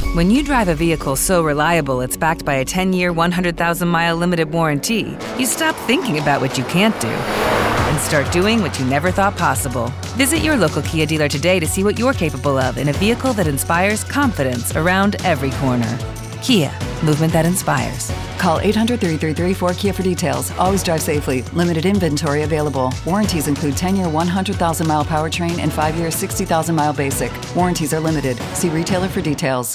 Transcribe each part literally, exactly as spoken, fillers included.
When you drive a vehicle so reliable it's backed by a ten-year, one hundred thousand mile limited warranty, you stop thinking about what you can't do and start doing what you never thought possible. Visit your local Kia dealer today to see what you're capable of in a vehicle that inspires confidence around every corner. Kia, movement that inspires. Call eight hundred, three three three, four K I A for details. Always drive safely. Limited inventory available. Warranties include ten-year, one hundred thousand mile powertrain and five-year, sixty thousand mile basic. Warranties are limited. See retailer for details.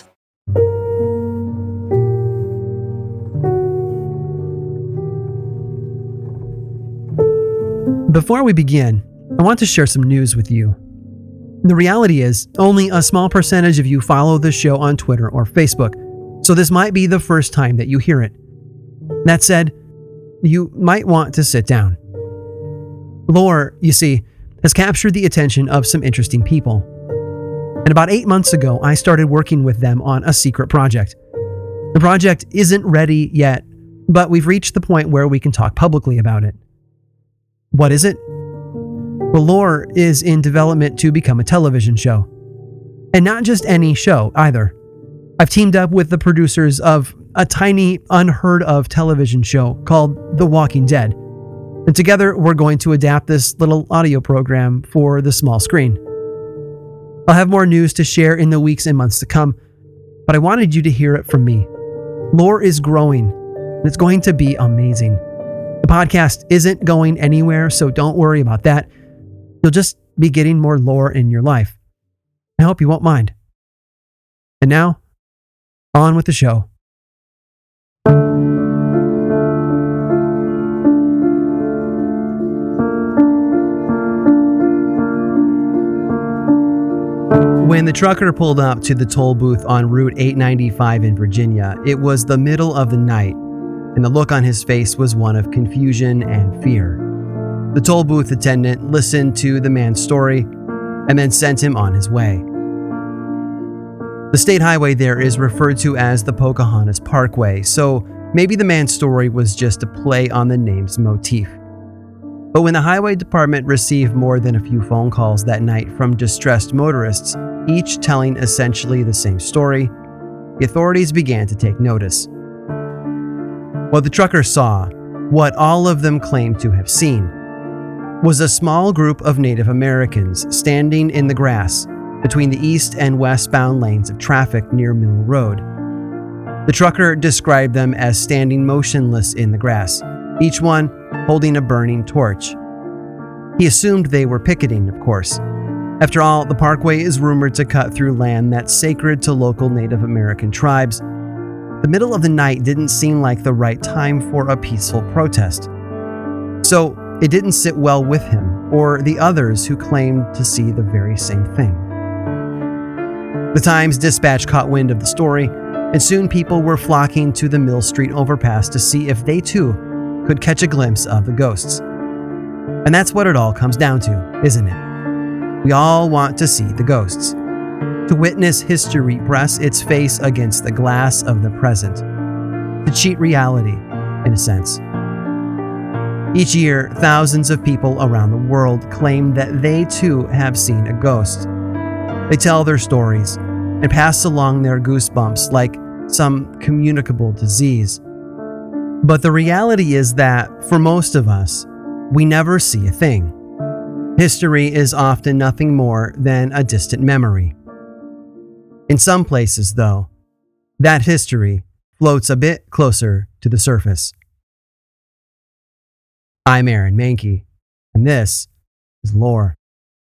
Before we begin, I want to share some news with you. The reality is, only a small percentage of you follow the show on Twitter or Facebook, so this might be the first time that you hear it. That said, you might want to sit down. Lore, you see, has captured the attention of some interesting people. And about eight months ago, I started working with them on a secret project. The project isn't ready yet, but we've reached the point where we can talk publicly about it. What is it? Well, Lore is in development to become a television show. And not just any show, either. I've teamed up with the producers of a tiny, unheard of television show called The Walking Dead. And together, we're going to adapt this little audio program for the small screen. I'll have more news to share in the weeks and months to come, but I wanted you to hear it from me. Lore is growing, and it's going to be amazing. The podcast isn't going anywhere, so don't worry about that. You'll just be getting more lore in your life. I hope you won't mind. And now, on with the show. When the trucker pulled up to the toll booth on Route eight ninety-five in Virginia, it was the middle of the night, and the look on his face was one of confusion and fear. The toll booth attendant listened to the man's story and then sent him on his way. The state highway there is referred to as the Pocahontas Parkway, so maybe the man's story was just a play on the name's motif. But when the highway department received more than a few phone calls that night from distressed motorists, each telling essentially the same story, the authorities began to take notice. What the trucker saw, what all of them claimed to have seen, was a small group of Native Americans standing in the grass between the east and westbound lanes of traffic near Mill Road. The trucker described them as standing motionless in the grass, each one holding a burning torch. He assumed they were picketing, of course. After all, the parkway is rumored to cut through land that's sacred to local Native American tribes. The middle of the night didn't seem like the right time for a peaceful protest. So it didn't sit well with him or the others who claimed to see the very same thing. The Times-Dispatch caught wind of the story, and soon people were flocking to the Mill Street overpass to see if they too could catch a glimpse of the ghosts. And that's what it all comes down to, isn't it? We all want to see the ghosts. To witness history press its face against the glass of the present. To cheat reality, in a sense. Each year, thousands of people around the world claim that they too have seen a ghost. They tell their stories and pass along their goosebumps like some communicable disease. But the reality is that, for most of us, we never see a thing. History is often nothing more than a distant memory. In some places, though, that history floats a bit closer to the surface. I'm Aaron Mahnke, and this is Lore.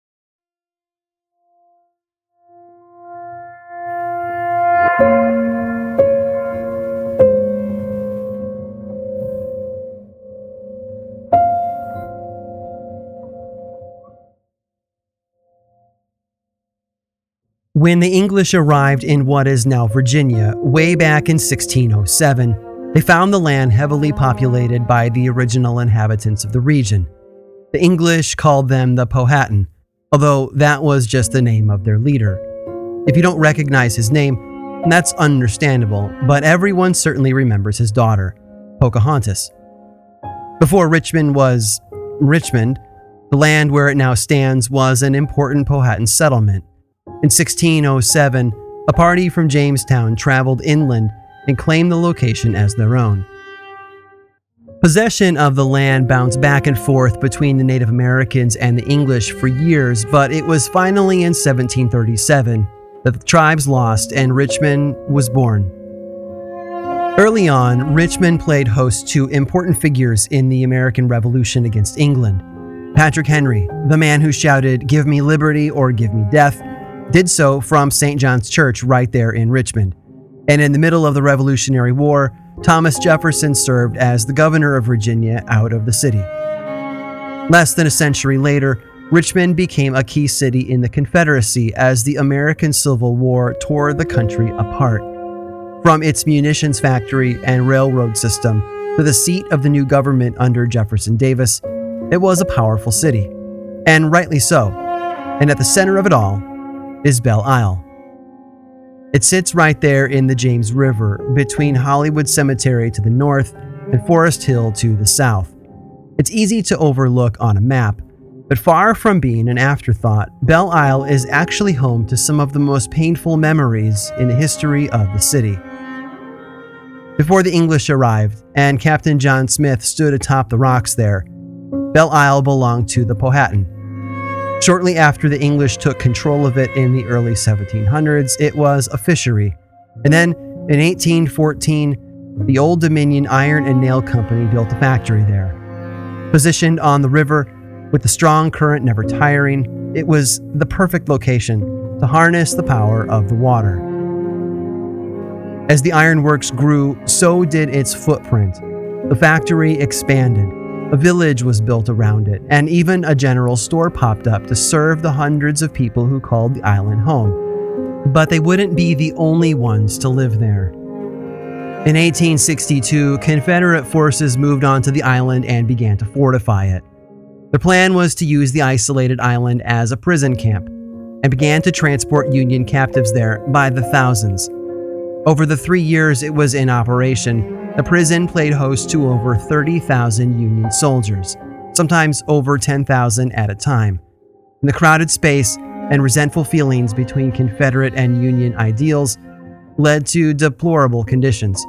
When the English arrived in what is now Virginia, way back in sixteen oh seven, they found the land heavily populated by the original inhabitants of the region. The English called them the Powhatan, although that was just the name of their leader. If you don't recognize his name, that's understandable, but everyone certainly remembers his daughter, Pocahontas. Before Richmond was Richmond, the land where it now stands was an important Powhatan settlement. In sixteen oh seven, A party from Jamestown traveled inland and claimed the location as their own. Possession of the land bounced back and forth between the Native Americans and the English for years, but it was finally in seventeen thirty-seven that the tribes lost and Richmond was born. Early on, Richmond played host to important figures in the American Revolution against England. Patrick Henry, the man who shouted, "Give me liberty or give me death," did so from Saint John's Church right there in Richmond. And in the middle of the Revolutionary War, Thomas Jefferson served as the governor of Virginia out of the city. Less than a century later, Richmond became a key city in the Confederacy as the American Civil War tore the country apart. From its munitions factory and railroad system to the seat of the new government under Jefferson Davis, it was a powerful city, and rightly so. And at the center of it all is Belle Isle. It sits right there in the James River, between Hollywood Cemetery to the north and Forest Hill to the south. It's easy to overlook on a map, but far from being an afterthought, Belle Isle is actually home to some of the most painful memories in the history of the city. Before the English arrived and Captain John Smith stood atop the rocks there, Belle Isle belonged to the Powhatan. Shortly after the English took control of it in the early seventeen hundreds, it was a fishery. And then, in eighteen fourteen, the Old Dominion Iron and Nail Company built a factory there. Positioned on the river, with the strong current never tiring, it was the perfect location to harness the power of the water. As the ironworks grew, so did its footprint. The factory expanded. A village was built around it, and even a general store popped up to serve the hundreds of people who called the island home. But they wouldn't be the only ones to live there. In eighteen sixty-two, Confederate forces moved onto the island and began to fortify it. Their plan was to use the isolated island as a prison camp, and began to transport Union captives there by the thousands. Over the three years it was in operation, the prison played host to over thirty thousand Union soldiers, sometimes over ten thousand at a time. In the crowded space and resentful feelings between Confederate and Union ideals led to deplorable conditions.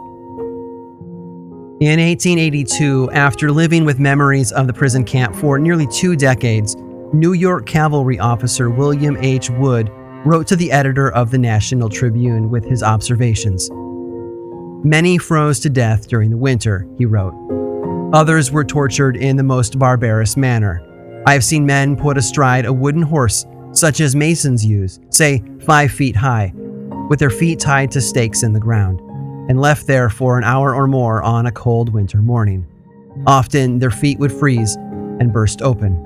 In eighteen eighty-two, after living with memories of the prison camp for nearly two decades, New York cavalry officer William H. Wood wrote to the editor of the National Tribune with his observations. "Many froze to death during the winter," he wrote. "Others were tortured in the most barbarous manner. I have seen men put astride a wooden horse, such as masons use, say five feet high, with their feet tied to stakes in the ground, and left there for an hour or more on a cold winter morning. Often their feet would freeze and burst open."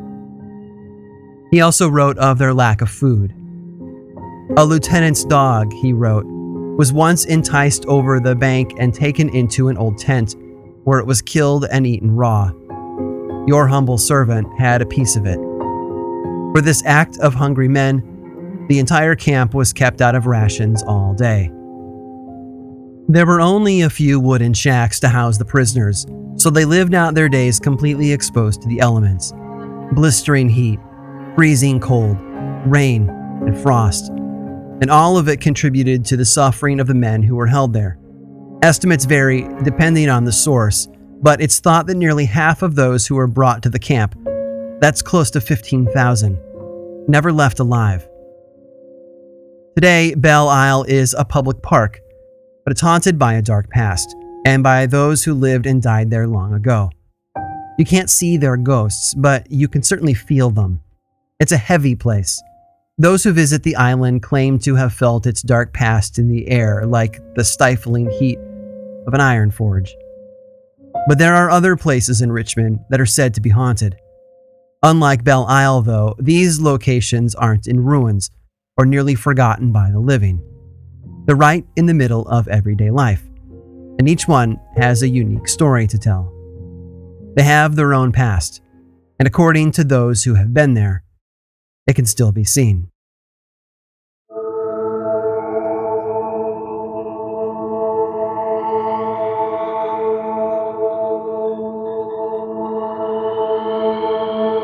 He also wrote of their lack of food. "A lieutenant's dog," he wrote, "was once enticed over the bank and taken into an old tent, where it was killed and eaten raw. Your humble servant had a piece of it." For this act of hungry men, the entire camp was kept out of rations all day. There were only a few wooden shacks to house the prisoners, so they lived out their days completely exposed to the elements. Blistering heat, freezing cold, rain, and frost. And all of it contributed to the suffering of the men who were held there. Estimates vary depending on the source, but it's thought that nearly half of those who were brought to the camp, that's close to fifteen thousand, never left alive. Today, Belle Isle is a public park, but it's haunted by a dark past, and by those who lived and died there long ago. You can't see their ghosts, but you can certainly feel them. It's a heavy place. Those who visit the island claim to have felt its dark past in the air, like the stifling heat of an iron forge. But there are other places in Richmond that are said to be haunted. Unlike Belle Isle, though, these locations aren't in ruins or nearly forgotten by the living. They're right in the middle of everyday life, and each one has a unique story to tell. They have their own past, and according to those who have been there, it can still be seen.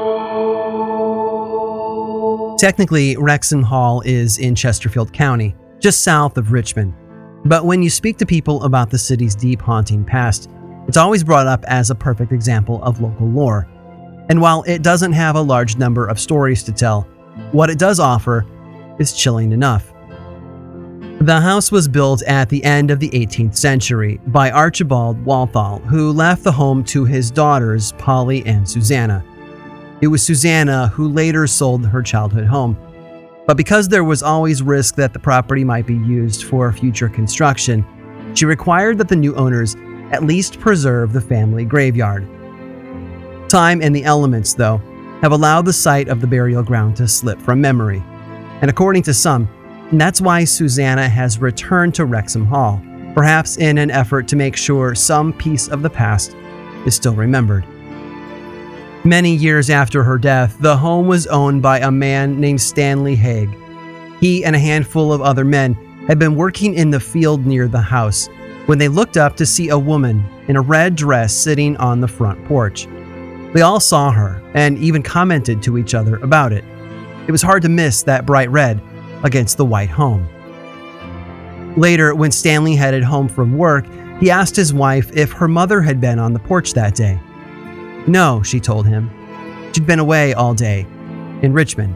Technically, Rexon Hall is in Chesterfield County, just south of Richmond. But when you speak to people about the city's deep, haunting past, it's always brought up as a perfect example of local lore. And while it doesn't have a large number of stories to tell, what it does offer is chilling enough. The house was built at the end of the eighteenth century by Archibald Walthall, who left the home to his daughters, Polly and Susanna. It was Susanna who later sold her childhood home. But because there was always risk that the property might be used for future construction, she required that the new owners at least preserve the family graveyard. Time and the elements, though, have allowed the site of the burial ground to slip from memory. And according to some, that's why Susanna has returned to Wrexham Hall, perhaps in an effort to make sure some piece of the past is still remembered. Many years after her death, the home was owned by a man named Stanley Haig. He and a handful of other men had been working in the field near the house when they looked up to see a woman in a red dress sitting on the front porch. They all saw her and even commented to each other about it. It was hard to miss that bright red against the white home. Later, when Stanley headed home from work, he asked his wife if her mother had been on the porch that day. No, she told him. She'd been away all day, in Richmond.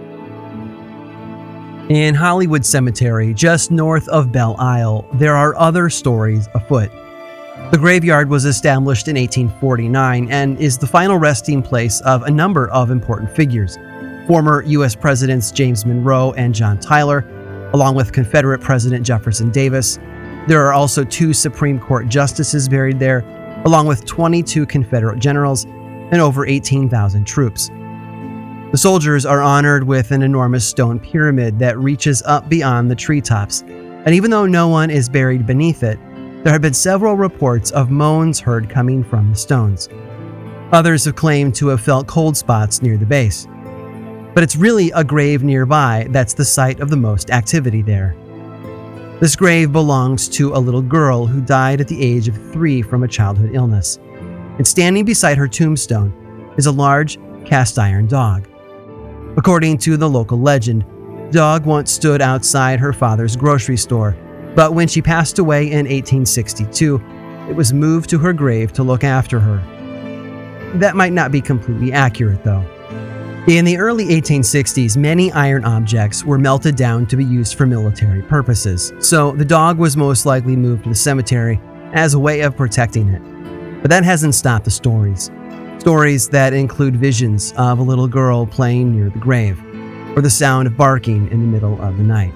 In Hollywood Cemetery, just north of Belle Isle, there are other stories afoot. The graveyard was established in eighteen forty-nine and is the final resting place of a number of important figures. Former U S Presidents James Monroe and John Tyler, along with Confederate President Jefferson Davis. There are also two Supreme Court justices buried there, along with twenty-two Confederate generals and over eighteen thousand troops. The soldiers are honored with an enormous stone pyramid that reaches up beyond the treetops, and even though no one is buried beneath it, there have been several reports of moans heard coming from the stones. Others have claimed to have felt cold spots near the base. But it's really a grave nearby that's the site of the most activity there. This grave belongs to a little girl who died at the age of three from a childhood illness. And standing beside her tombstone is a large cast iron dog. According to the local legend, the dog once stood outside her father's grocery store, but when she passed away in eighteen sixty-two, it was moved to her grave to look after her. That might not be completely accurate, though. In the early eighteen sixties, many iron objects were melted down to be used for military purposes, so the dog was most likely moved to the cemetery as a way of protecting it. But that hasn't stopped the stories. Stories that include visions of a little girl playing near the grave, or the sound of barking in the middle of the night.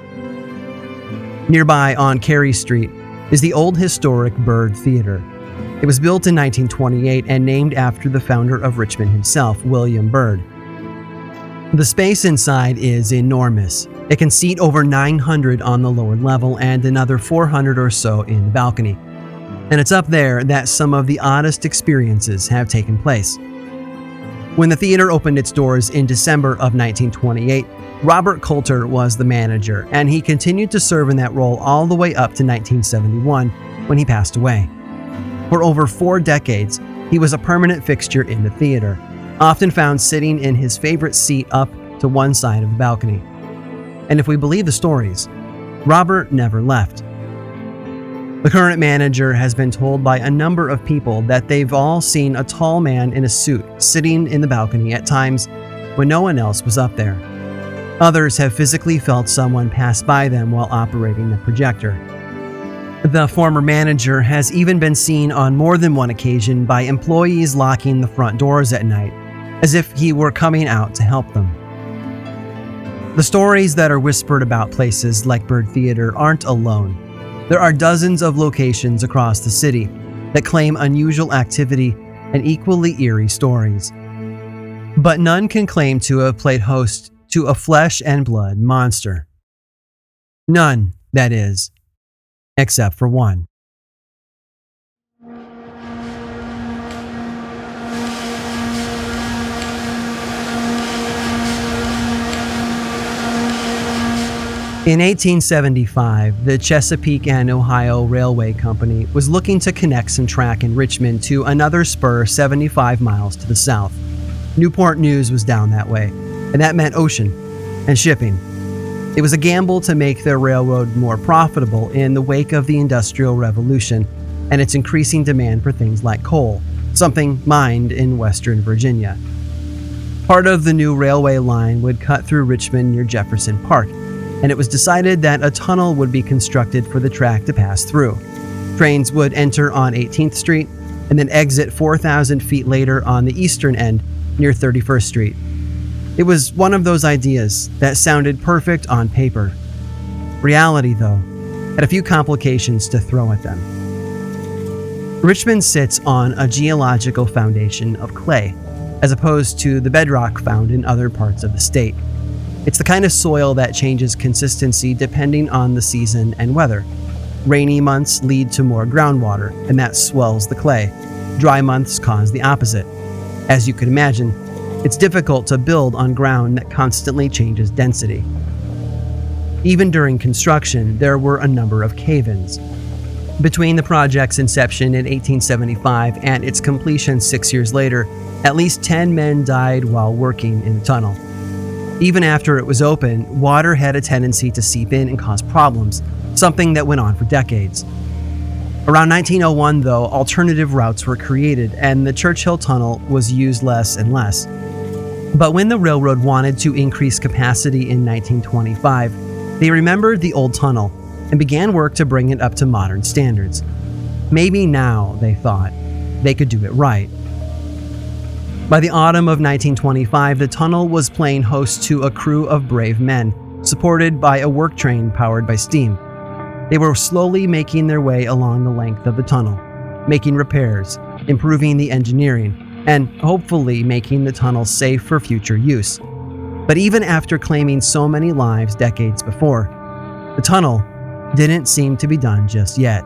Nearby on Carey Street is the old historic Byrd Theater. It was built in nineteen twenty-eight and named after the founder of Richmond himself, William Byrd. The space inside is enormous. It can seat over nine hundred on the lower level and another four hundred or so in the balcony. And it's up there that some of the oddest experiences have taken place. When the theater opened its doors in December of nineteen twenty-eight, Robert Coulter was the manager, and he continued to serve in that role all the way up to nineteen seventy-one, when he passed away. For over four decades, he was a permanent fixture in the theater, often found sitting in his favorite seat up to one side of the balcony. And if we believe the stories, Robert never left. The current manager has been told by a number of people that they've all seen a tall man in a suit sitting in the balcony at times when no one else was up there. Others have physically felt someone pass by them while operating the projector. The former manager has even been seen on more than one occasion by employees locking the front doors at night, as if he were coming out to help them. The stories that are whispered about places like Byrd Theater aren't alone. There are dozens of locations across the city that claim unusual activity and equally eerie stories. But none can claim to have played host to a flesh and blood monster. None, that is, except for one. In eighteen seventy-five, the Chesapeake and Ohio Railway Company was looking to connect some track in Richmond to another spur seventy-five miles to the south. Newport News was down that way, and that meant ocean and shipping. It was a gamble to make the railroad more profitable in the wake of the Industrial Revolution and its increasing demand for things like coal, something mined in Western Virginia. Part of the new railway line would cut through Richmond near Jefferson Park, and it was decided that a tunnel would be constructed for the track to pass through. Trains would enter on eighteenth Street and then exit four thousand feet later on the eastern end near thirty-first Street. It was one of those ideas that sounded perfect on paper. Reality, though, had a few complications to throw at them. Richmond sits on a geological foundation of clay, as opposed to the bedrock found in other parts of the state. It's the kind of soil that changes consistency depending on the season and weather. Rainy months lead to more groundwater, and that swells the clay. Dry months cause the opposite. As you can imagine, it's difficult to build on ground that constantly changes density. Even during construction, there were a number of cave-ins. Between the project's inception in eighteen seventy-five and its completion six years later, at least ten men died while working in the tunnel. Even after it was open, water had a tendency to seep in and cause problems, something that went on for decades. Around nineteen oh one, though, alternative routes were created and the Churchill Tunnel was used less and less. But when the railroad wanted to increase capacity in nineteen twenty-five, they remembered the old tunnel and began work to bring it up to modern standards. Maybe now, they thought, they could do it right. By the autumn of nineteen twenty-five, the tunnel was playing host to a crew of brave men, supported by a work train powered by steam. They were slowly making their way along the length of the tunnel, making repairs, improving the engineering, and hopefully making the tunnel safe for future use. But even after claiming so many lives decades before, the tunnel didn't seem to be done just yet.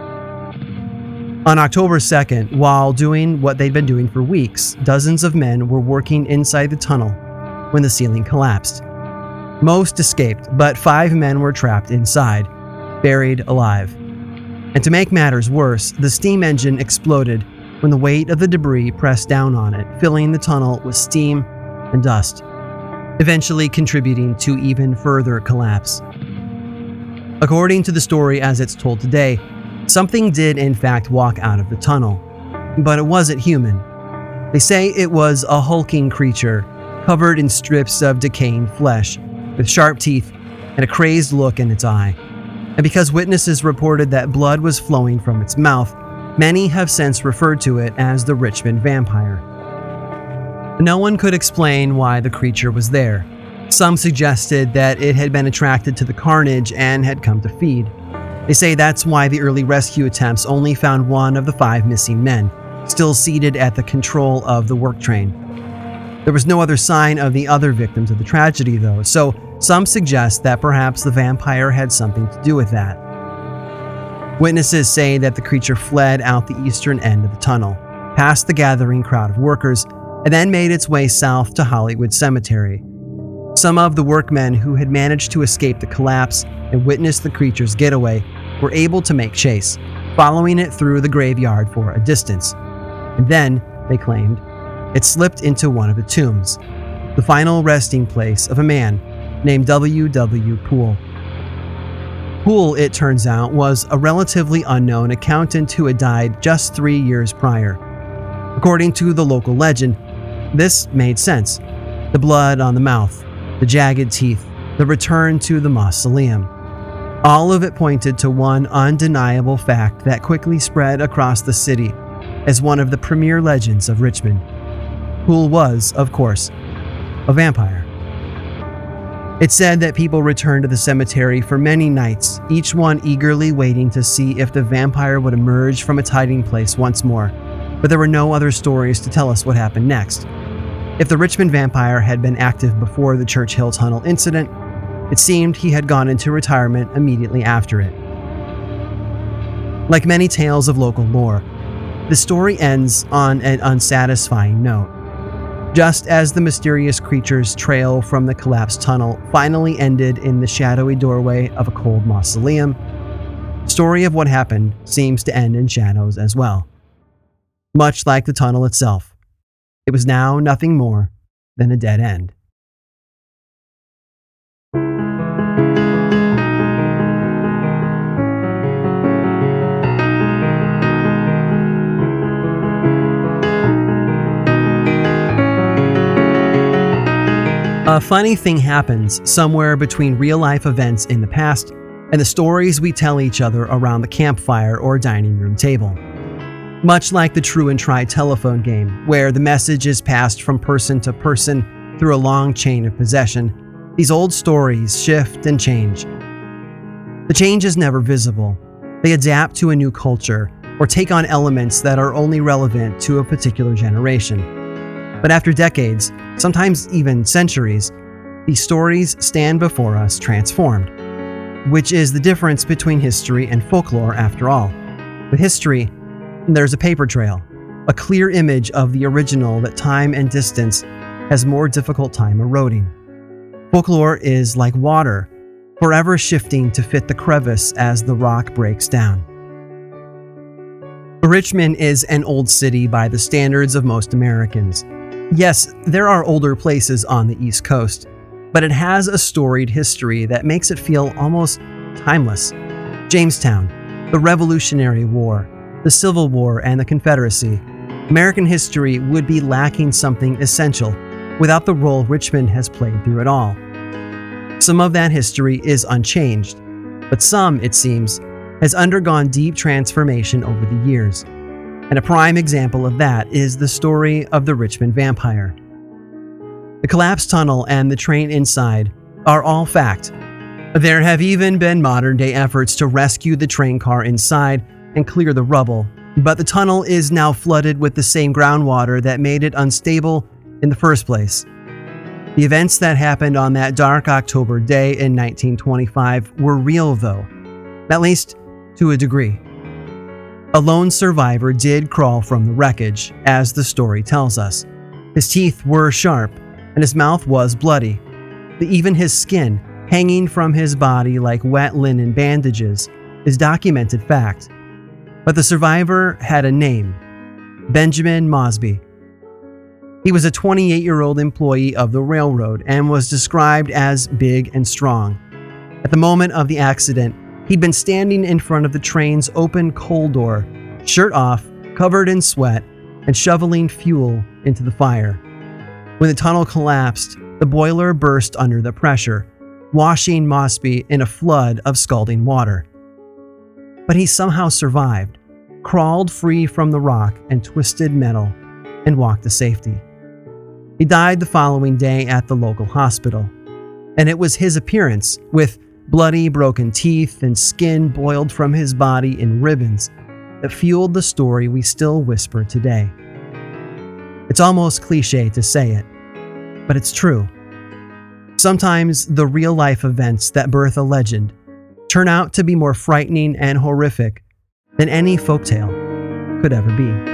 On October second, while doing what they'd been doing for weeks, dozens of men were working inside the tunnel when the ceiling collapsed. Most escaped, but five men were trapped inside, buried alive. And to make matters worse, the steam engine exploded when the weight of the debris pressed down on it, filling the tunnel with steam and dust, eventually contributing to even further collapse. According to the story as it's told today, something did in fact walk out of the tunnel, but it wasn't human. They say it was a hulking creature, covered in strips of decaying flesh, with sharp teeth and a crazed look in its eye. And because witnesses reported that blood was flowing from its mouth, many have since referred to it as the Richmond Vampire. No one could explain why the creature was there. Some suggested that it had been attracted to the carnage and had come to feed. They say that's why the early rescue attempts only found one of the five missing men, still seated at the control of the work train. There was no other sign of the other victims of the tragedy, though, so some suggest that perhaps the vampire had something to do with that. Witnesses say that the creature fled out the eastern end of the tunnel, past the gathering crowd of workers, and then made its way south to Hollywood Cemetery. Some of the workmen who had managed to escape the collapse and witness the creature's getaway were able to make chase, following it through the graveyard for a distance. And then, they claimed, it slipped into one of the tombs, the final resting place of a man named W W Poole. Poole, it turns out, was a relatively unknown accountant who had died just three years prior. According to the local legend, this made sense. The blood on the mouth, the jagged teeth, the return to the mausoleum. All of it pointed to one undeniable fact that quickly spread across the city as one of the premier legends of Richmond. Poole was, of course, a vampire. It said that people returned to the cemetery for many nights, each one eagerly waiting to see if the vampire would emerge from its hiding place once more, but there were no other stories to tell us what happened next. If the Richmond Vampire had been active before the Churchill Tunnel incident, it seemed he had gone into retirement immediately after it. Like many tales of local lore, the story ends on an unsatisfying note. Just as the mysterious creature's trail from the collapsed tunnel finally ended in the shadowy doorway of a cold mausoleum, the story of what happened seems to end in shadows as well. Much like the tunnel itself, it was now nothing more than a dead end. A funny thing happens somewhere between real-life events in the past and the stories we tell each other around the campfire or dining room table. Much like the True and Try telephone game, where the message is passed from person to person through a long chain of possession, these old stories shift and change. The change is never visible. They adapt to a new culture or take on elements that are only relevant to a particular generation. But after decades, sometimes even centuries, these stories stand before us transformed, which is the difference between history and folklore after all. With history, there's a paper trail, a clear image of the original that time and distance has more difficult time eroding. Folklore is like water, forever shifting to fit the crevice as the rock breaks down. Richmond is an old city by the standards of most Americans. Yes, there are older places on the East Coast, but it has a storied history that makes it feel almost timeless. Jamestown, the Revolutionary War, the Civil War, and the Confederacy. American history would be lacking something essential without the role Richmond has played through it all. Some of that history is unchanged, but some, it seems, has undergone deep transformation over the years. And a prime example of that is the story of the Richmond Vampire. The collapsed tunnel and the train inside are all fact. There have even been modern-day efforts to rescue the train car inside and clear the rubble, but the tunnel is now flooded with the same groundwater that made it unstable in the first place. The events that happened on that dark October day in nineteen twenty-five were real, though, at least to a degree. A lone survivor did crawl from the wreckage, as the story tells us. His teeth were sharp, and his mouth was bloody. Even his skin, hanging from his body like wet linen bandages, is documented fact. But the survivor had a name: Benjamin Mosby. He was a twenty-eight-year-old employee of the railroad and was described as big and strong. At the moment of the accident, he'd been standing in front of the train's open coal door, shirt off, covered in sweat, and shoveling fuel into the fire. When the tunnel collapsed, the boiler burst under the pressure, washing Mosby in a flood of scalding water. But he somehow survived, crawled free from the rock and twisted metal, and walked to safety. He died the following day at the local hospital, and it was his appearance, with bloody, broken teeth and skin boiled from his body in ribbons, that fueled the story we still whisper today. It's almost cliche to say it, but it's true. Sometimes the real-life events that birth a legend turn out to be more frightening and horrific than any folktale could ever be.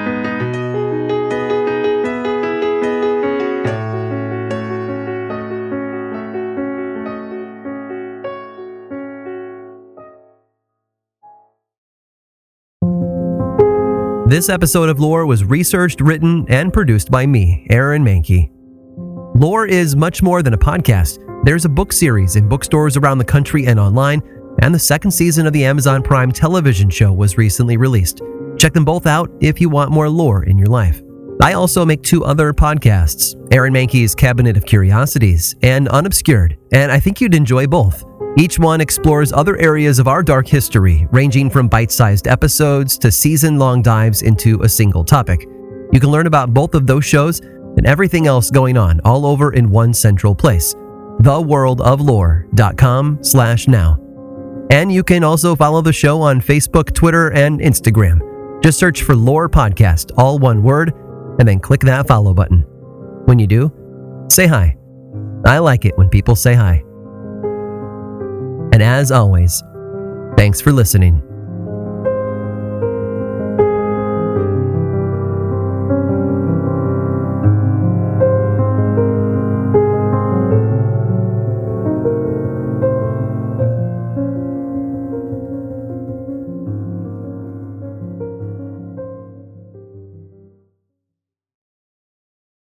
This episode of Lore was researched, written, and produced by me, Aaron Mahnke. Lore is much more than a podcast. There's a book series in bookstores around the country and online, and the second season of the Amazon Prime television show was recently released. Check them both out if you want more lore in your life. I also make two other podcasts, Aaron Mahnke's Cabinet of Curiosities and Unobscured, and I think you'd enjoy both. Each one explores other areas of our dark history, ranging from bite-sized episodes to season-long dives into a single topic. You can learn about both of those shows and everything else going on all over in one central place, the world of lore dot com slash now. And you can also follow the show on Facebook, Twitter, and Instagram. Just search for Lore Podcast, all one word, and then click that follow button. When you do, say hi. I like it when people say hi. And as always, thanks for listening.